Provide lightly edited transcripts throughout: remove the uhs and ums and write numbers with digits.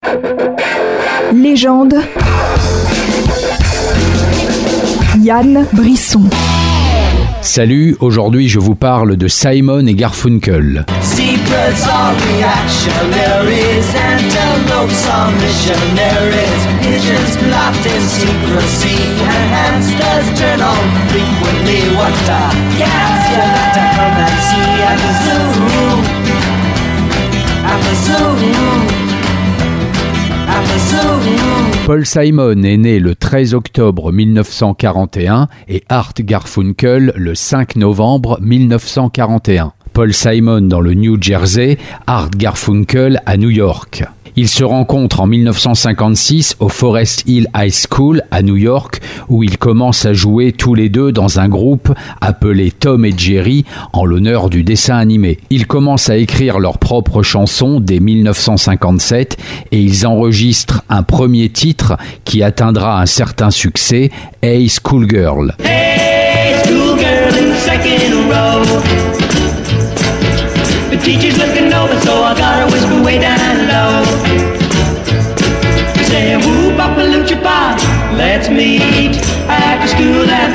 Légende. Yann Brisson. Salut, aujourd'hui je vous parle de Simon et Garfunkel. Zebras are reactionaries, antelopes are missionaries, pigeons plot in secrecy, and hamsters turn on frequently. What a gas you got to come and see at the zoo, at the zoo. Paul Simon est né le 13 octobre 1941 et Art Garfunkel le 5 novembre 1941. Paul Simon dans le New Jersey, Art Garfunkel à New York. Ils se rencontrent en 1956 au Forest Hill High School à New York où ils commencent à jouer tous les deux dans un groupe appelé Tom et Jerry en l'honneur du dessin animé. Ils commencent à écrire leurs propres chansons dès 1957 et ils enregistrent un premier titre qui atteindra un certain succès, Hey Schoolgirl. Hey schoolgirl in the second row, the teacher's looking over so I gotta whisper way down low. Saying whoop up a lucha pop, let's meet after school at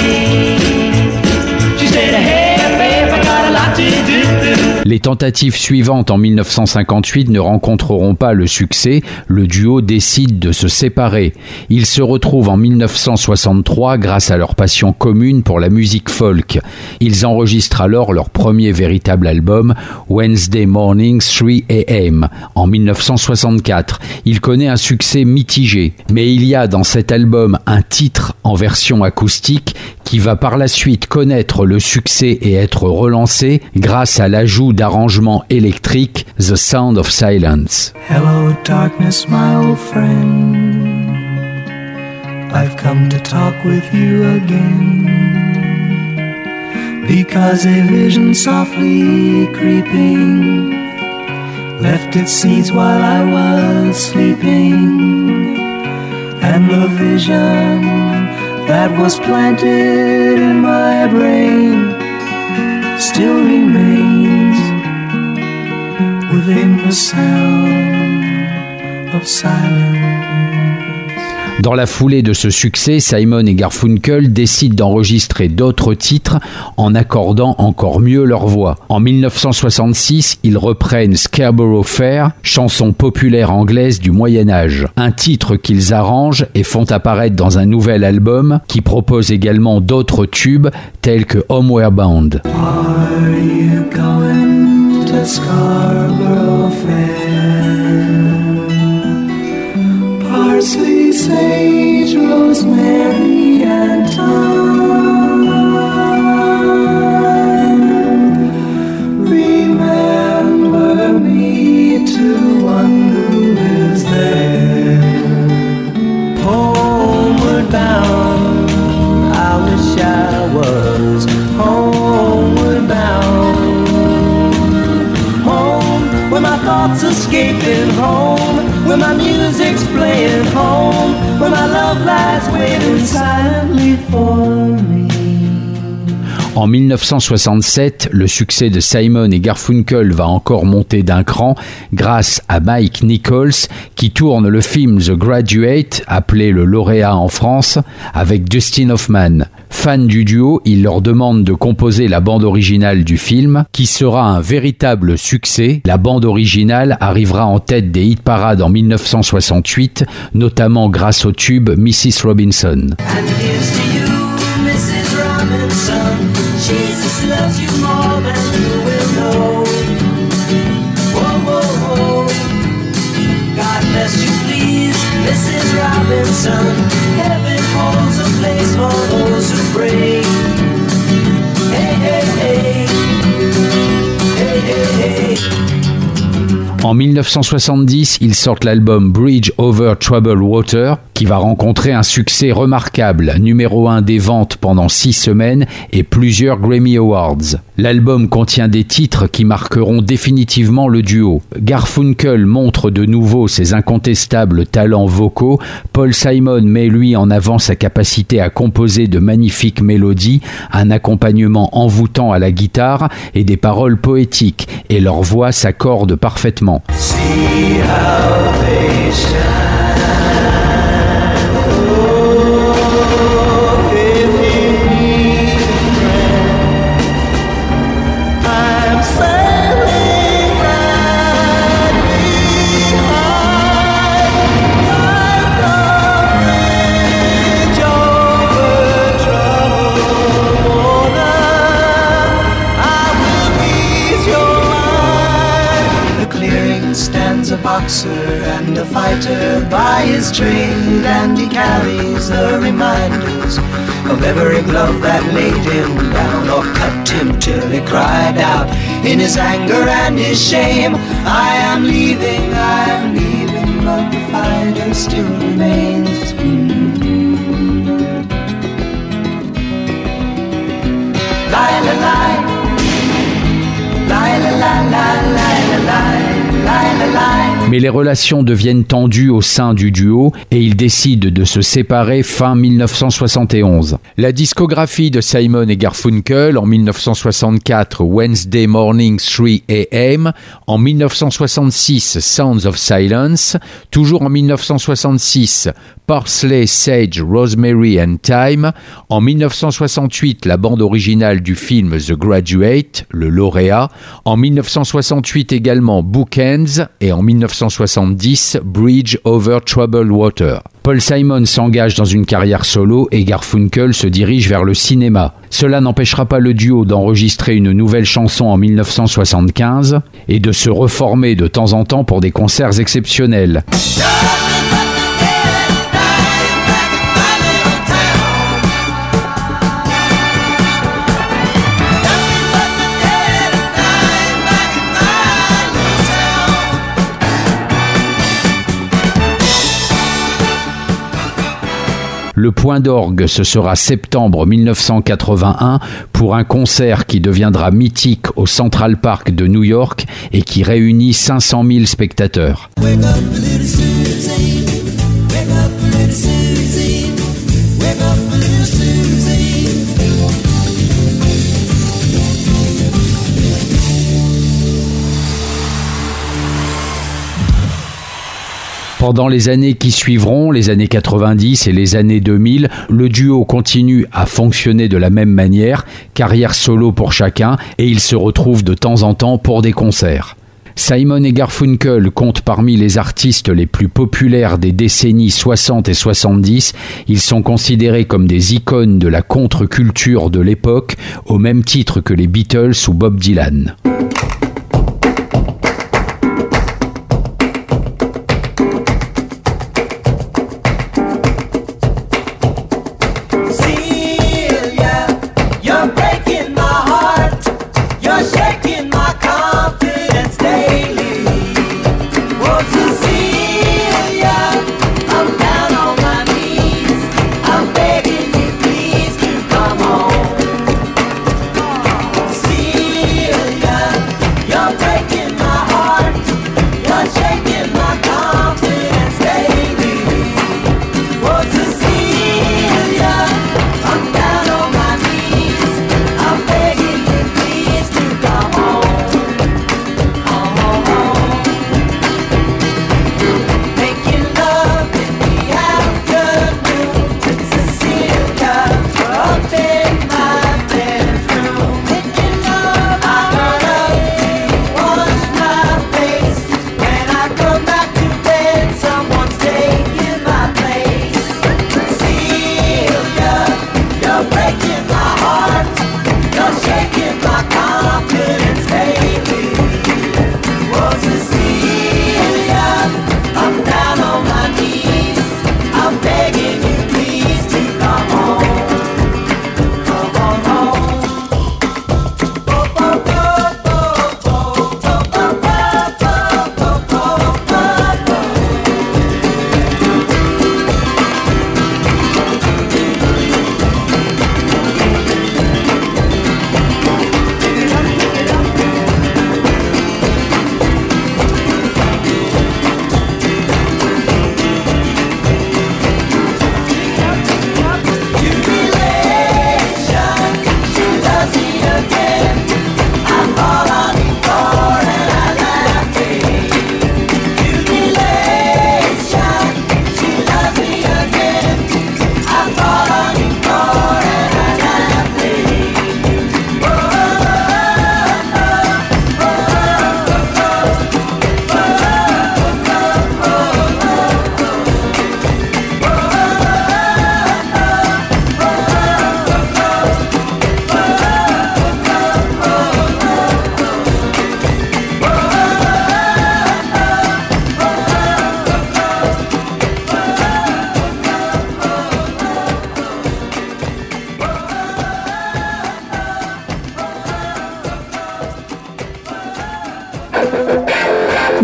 3. She said hey babe, I got a lot to do. Les tentatives suivantes en 1958 ne rencontreront pas le succès, le duo décide de se séparer. Ils se retrouvent en 1963 grâce à leur passion commune pour la musique folk. Ils enregistrent alors leur premier véritable album, Wednesday Morning 3 AM, en 1964. Il connaît un succès mitigé, mais il y a dans cet album un titre en version acoustique qui va par la suite connaître le succès et être relancé grâce à l'ajout d'arrangements électriques, The Sound of Silence. Hello darkness, my old friend, I've come to talk with you again, because a vision softly creeping left its seeds while I was sleeping, and the vision that was planted in my brain still remains within the sound of silence. Dans la foulée de ce succès, Simon et Garfunkel décident d'enregistrer d'autres titres en accordant encore mieux leur voix. En 1966, ils reprennent Scarborough Fair, chanson populaire anglaise du Moyen-Âge. Un titre qu'ils arrangent et font apparaître dans un nouvel album qui propose également d'autres tubes tels que Homeward Bound. Are you going to Scarborough Fair? Parsley, sage, rosemary, and thyme. Remember me to one who is there. Homeward bound, I wish I was homeward bound. Home, where my thoughts escaping home, where my music's playing home, where my love lies waiting silently for me. En 1967, le succès de Simon et Garfunkel va encore monter d'un cran grâce à Mike Nichols qui tourne le film The Graduate, appelé Le Lauréat en France, avec Dustin Hoffman. Fan du duo, il leur demande de composer la bande originale du film, qui sera un véritable succès. La bande originale arrivera en tête des hit-parades en 1968, notamment grâce au tube Mrs. Robinson. And here's to you, Mrs. Robinson. Jesus loves you more than you will know. Whoa, whoa, whoa. God bless you, please, Mrs. Robinson. Heaven holds a place for those who pray. Hey, hey, hey. Hey, hey, hey. En 1970, ils sortent l'album Bridge Over Troubled Water, qui va rencontrer un succès remarquable, numéro 1 des ventes pendant 6 semaines et plusieurs Grammy Awards. L'album contient des titres qui marqueront définitivement le duo. Garfunkel montre de nouveau ses incontestables talents vocaux, Paul Simon met lui en avant sa capacité à composer de magnifiques mélodies, un accompagnement envoûtant à la guitare et des paroles poétiques, et leurs voix s'accordent parfaitement. See how they and a fighter by his trade, and he carries the reminders of every glove that laid him down or cut him till he cried out in his anger and his shame, I am leaving, but the fighter still remains. Lie, la, lie. Lie, la, la, la, lie, la, lie. Lie, la, lie. Mais les relations deviennent tendues au sein du duo et ils décident de se séparer fin 1971. La discographie de Simon et Garfunkel en 1964, Wednesday Morning 3 AM, en 1966, Sounds of Silence, toujours en 1966, Parsley, Sage, Rosemary and Thyme, en 1968, la bande originale du film The Graduate, le lauréat, en 1968 également Bookends et en 1970 Bridge over Troubled Water. Paul Simon s'engage dans une carrière solo et Garfunkel se dirige vers le cinéma. Cela n'empêchera pas le duo d'enregistrer une nouvelle chanson en 1975 et de se reformer de temps en temps pour des concerts exceptionnels. Le point d'orgue, ce sera septembre 1981 pour un concert qui deviendra mythique au Central Park de New York et qui réunit 500 000 spectateurs. Wake up, little Susie. Wake up, little Susie. Wake up, little Susie. Pendant les années qui suivront, les années 90 et les années 2000, le duo continue à fonctionner de la même manière, carrière solo pour chacun, et ils se retrouvent de temps en temps pour des concerts. Simon et Garfunkel comptent parmi les artistes les plus populaires des décennies 60 et 70. Ils sont considérés comme des icônes de la contre-culture de l'époque, au même titre que les Beatles ou Bob Dylan.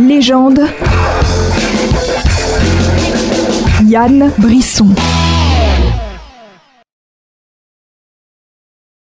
Légende. Yann Brisson.